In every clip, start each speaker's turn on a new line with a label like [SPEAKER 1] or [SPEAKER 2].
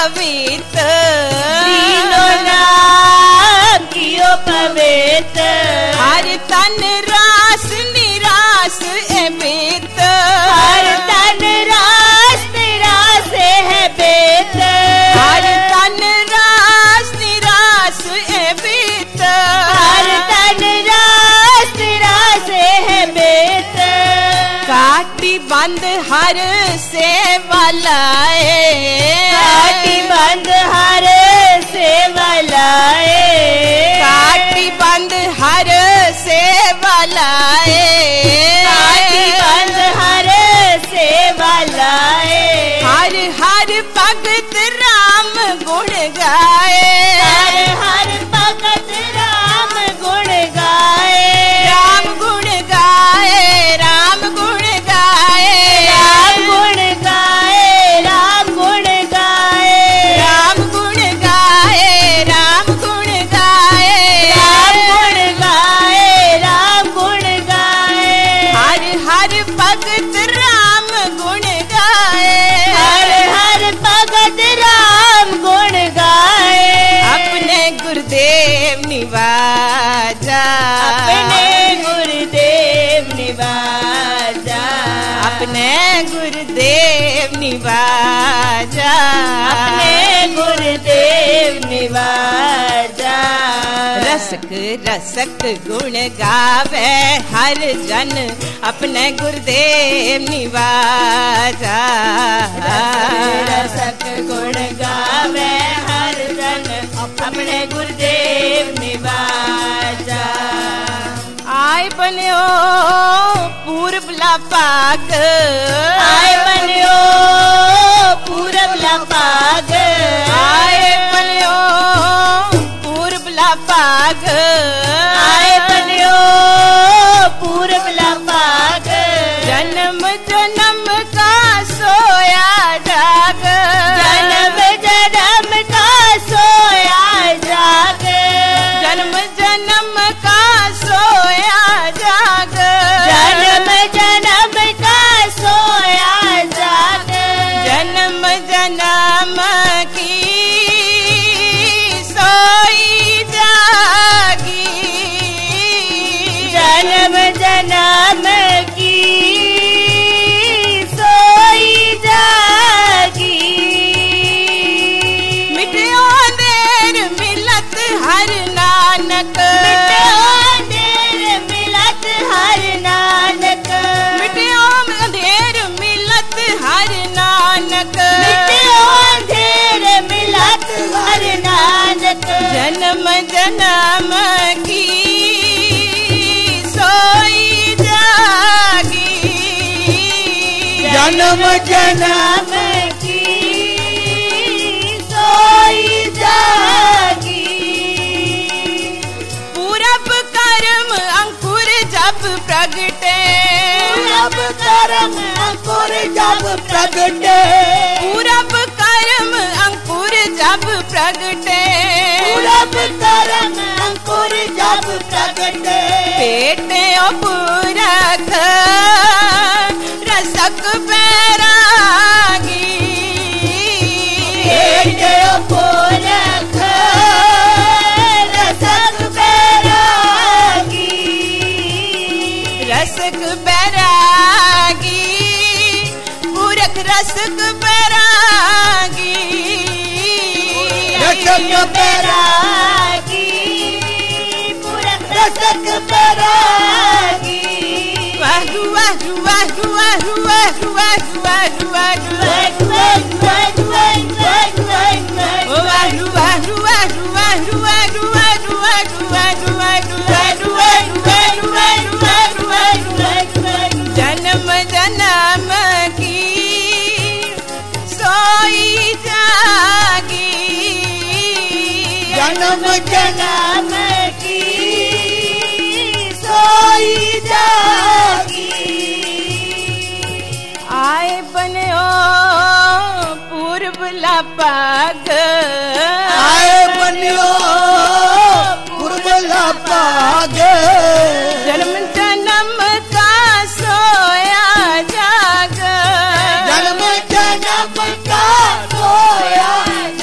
[SPEAKER 1] पवित्र,
[SPEAKER 2] तीनों नाम कियो पवित्र।
[SPEAKER 1] हर तन रास निरास ए बीत,
[SPEAKER 2] हर तन रास निरास है बेत।
[SPEAKER 1] हर तन रास निरास ए बीत,
[SPEAKER 2] हर तन रास निरास है बेत।
[SPEAKER 1] काटी बंद हर सेवा लाए,
[SPEAKER 2] काटी बंद हर सेवा लाए।
[SPEAKER 1] काटी बंद हर सेवा लाए,
[SPEAKER 2] काटी बंद हर सेवा लाए।
[SPEAKER 1] हर हर भगत राम गुण गाए,
[SPEAKER 2] हर हर भगत राम गुण गाए।
[SPEAKER 1] राम गुण गाए, राम गुण गाए,
[SPEAKER 2] राम गुण गाए, राम गुण गाए।
[SPEAKER 1] राम गुण गाए, राम गुण गाए,
[SPEAKER 2] राम गुण गाए, राम गुण गाए।
[SPEAKER 1] हर हर भगत राम गुण गाए,
[SPEAKER 2] हर हर भगत राम गुण गाए।
[SPEAKER 1] अपने गुरुदेव निवाजा,
[SPEAKER 2] अपने गुरुदेव निवाजा।
[SPEAKER 1] अपने गुरुदेव निवाजा,
[SPEAKER 2] अपने गुरुदेव निवाजा।
[SPEAKER 1] रसक रसक गुण गावे हर जन, अपने गुरुदेव निवाजा।
[SPEAKER 2] रसक गुण गावे हर जन, अपने गुरुदेव निवाजा।
[SPEAKER 1] आय बन्यो पूर्वला पाग,
[SPEAKER 2] आय बन्यो पूरबला पाग।
[SPEAKER 1] आय बन्यो पूर्वला पाग,
[SPEAKER 2] आय बन्यो पूरबला पाग।
[SPEAKER 1] जन्म जन्म का सोया जाग,
[SPEAKER 2] जन्म जन्म का सोया जाग।
[SPEAKER 1] जन्म जन्म का सोया जाग,
[SPEAKER 2] जन्म जन्म का सोया जाग।
[SPEAKER 1] जन्म जन्म की सोई जागी,
[SPEAKER 2] जन्म जन्म की सोई जागी।
[SPEAKER 1] मिट्यो देर मिलत हर नानक,
[SPEAKER 2] मिट्यो देर मिलत हर नानक।
[SPEAKER 1] मिट्यो देर मिलत हर नानक,
[SPEAKER 2] मिट्यो देर मिलत हर नानक।
[SPEAKER 1] जन्म जन्म की सोई जागी,
[SPEAKER 2] जन्म जन्म की सोई जागी।
[SPEAKER 1] पूरब कर्म अंकुर जब प्रगटे,
[SPEAKER 2] पूरब कर्म अंकुर जब प्रगटे।
[SPEAKER 1] पूरब कर्म अंकुर जब प्रगटे,
[SPEAKER 2] पूरब कर्म अंकुर जब प्रगटे।
[SPEAKER 1] पेटे पुरख रसक बैरागी,
[SPEAKER 2] पेटे पुरख रसक बैरागी।
[SPEAKER 1] रसक बैरागी, पुरख रसक बैरागी,
[SPEAKER 2] रसक बैरागी, पुरख रसक बैरागी।
[SPEAKER 1] वाहु वाहु वाहु वाहु वाहु वाहु वाहु वाहु, ओ वाहु वाहु वाहु वाहु वाहु वाहु वाहु वाहु वाहु वाहु वाहु वाहु। जन्म जन्म की सोई जागी,
[SPEAKER 2] जन्म जन्म की सोई जागी।
[SPEAKER 1] आए बन्यो पूर्वला पाग,
[SPEAKER 2] आए बन्यो पूर्वला पाग।
[SPEAKER 1] जन्म जन्म का सोया जाग,
[SPEAKER 2] जन्म जन्म का सोया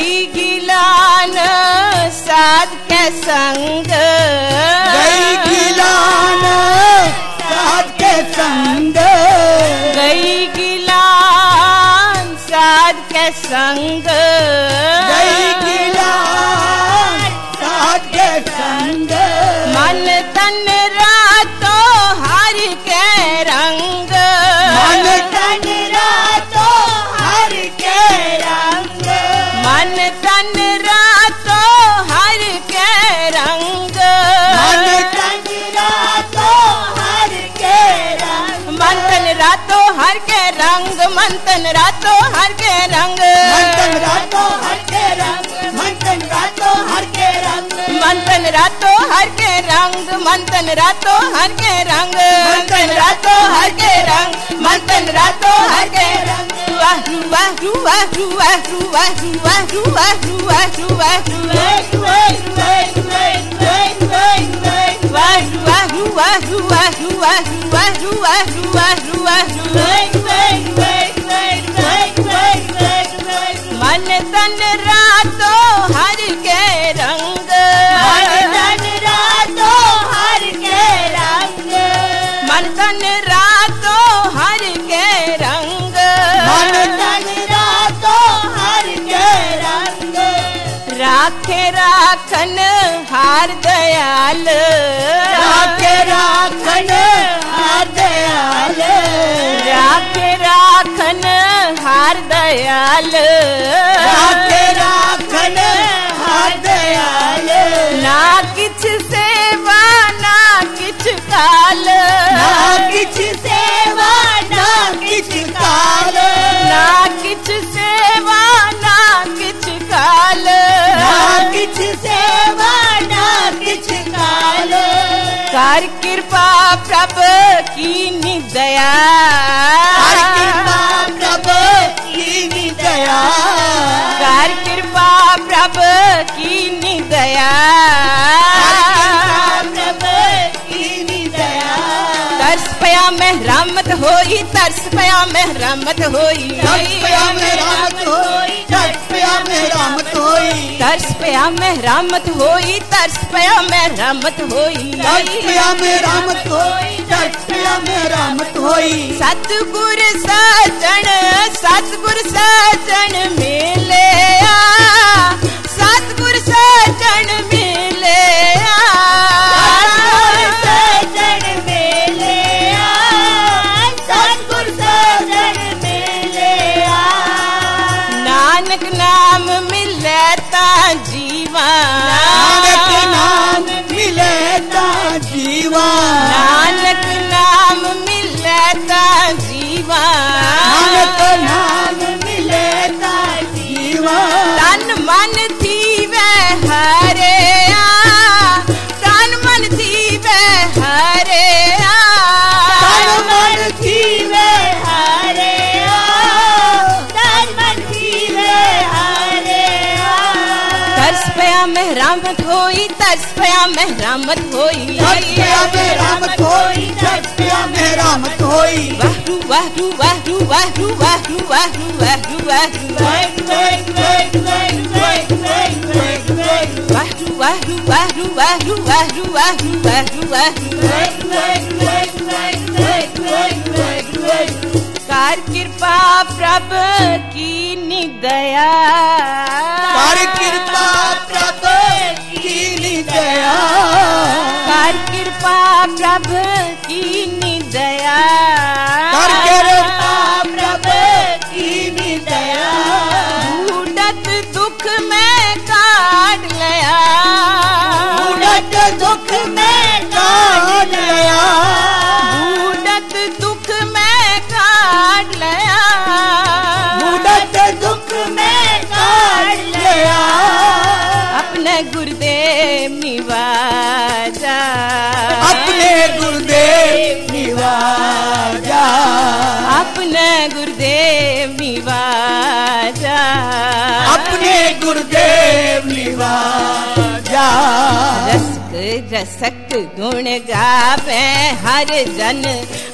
[SPEAKER 1] गई गिलान साध के संग,
[SPEAKER 3] गई गिलान साध के संग,
[SPEAKER 1] गई गिलान साध के संग,
[SPEAKER 3] गई गिलान साध के संग।
[SPEAKER 1] मन तन रातो हर के रंग,
[SPEAKER 3] मन तन रातो हर के रंग,
[SPEAKER 1] मन तन रातो हर के रंग,
[SPEAKER 3] मन तन रातो हर के रंग,
[SPEAKER 1] मन तन रातो हर के रंग, मन तन रातो हर के रंग,
[SPEAKER 3] मन तन रातो हर के रंग, मन तन रातो हर के रंग,
[SPEAKER 1] मन तन रातो हर के रंग, मन तन रातो हर के रंग, मन तन रातो हर के रंग, मन तन रातो हर के रंग। रुआ रुआ रुआ रुआ रुआ रुआ रुआ रुआ रुआ रुआ रुआ रुआ रुआ रुआ रुआ रुआ मन तन रातो हर के रंग,
[SPEAKER 3] मन तन रातो हर के रंग,
[SPEAKER 1] मन तन रातो हर के रंग,
[SPEAKER 3] मन तन रातो हर के रंग।
[SPEAKER 1] राखे राखन हार दयाल,
[SPEAKER 3] राखे राखन हार दयाल,
[SPEAKER 1] राखे राखन हार दयाल,
[SPEAKER 3] राखे राखन हार दयाल।
[SPEAKER 1] ना किछ सेवा ना किछ काल,
[SPEAKER 3] ना किछ सेवा ना किछ काल,
[SPEAKER 1] ना किछ सेवा ना किछ काल,
[SPEAKER 3] ना किछ सेवा ना किछ काल।
[SPEAKER 1] कर कृपा प्रभ कीनी दया,
[SPEAKER 3] कर कृपा प्रभ कीनी दया,
[SPEAKER 1] कर कृपा प्रभ कीनी दया,
[SPEAKER 3] कर कृपा प्रभ कीनी दया।
[SPEAKER 1] तरस पया में रहमत होई, तरस पया में रहमत होई,
[SPEAKER 3] तरस पया में रहमत होई, तरस पया में रहमत होई,
[SPEAKER 1] तरस पया में रहमत होई, तरस पया में रहमत होई,
[SPEAKER 3] तरस पया में रहमत होई, तरस पया में रहमत होई।
[SPEAKER 1] सतगुर साजन, सतगुर साजन मिले आ, सतगुर साजन मिले आ,
[SPEAKER 3] सजन मेले आ, सतगुर सजन मेले आ।
[SPEAKER 1] नानक नाम मिले ता जीवा,
[SPEAKER 3] नानक नाम मिले ता जीवा,
[SPEAKER 1] नानक नाम मिले ता जीवा,
[SPEAKER 3] नानक नाम मिले ता जीवा।
[SPEAKER 1] तन मन थी वह हरे आ, तन मन थी वह हरे आ,
[SPEAKER 3] तन मन जीवे हरे आ, तन मन जीवे हरे आ।
[SPEAKER 1] तरस पया में रहमत होई, तरस पया में रहमत होई,
[SPEAKER 3] तरस पया में रहमत होई, तरस पया में रहमत होई।
[SPEAKER 1] वाहू वाहू वाहू वाहू वाहू वाहू वाहू वाहू वाहू वाहू वाहू वाहू वाहू वाहू वाहू। कर कृपा प्रभ कीनी दया,
[SPEAKER 3] कर कृपा प्रभ कीनी दया,
[SPEAKER 1] कर कृपा प्रभ कीनी दया,
[SPEAKER 3] कर कृपा प्रभ कीनी दया।
[SPEAKER 1] ढूंढत दुख में काट लया,
[SPEAKER 3] ढूंढत दुख में काट लया,
[SPEAKER 1] ढूंढत दुख में काट लया,
[SPEAKER 3] ढूंढत दुख में काट लया।
[SPEAKER 1] अपने गुरुदेव निवाजा,
[SPEAKER 3] अपने गुरुदेव निवाजा,
[SPEAKER 1] अपने गुरुदेव निवाजा,
[SPEAKER 3] अपने गुरुदेव निवाजा।
[SPEAKER 1] रसक रसक गुण गावे हर जन,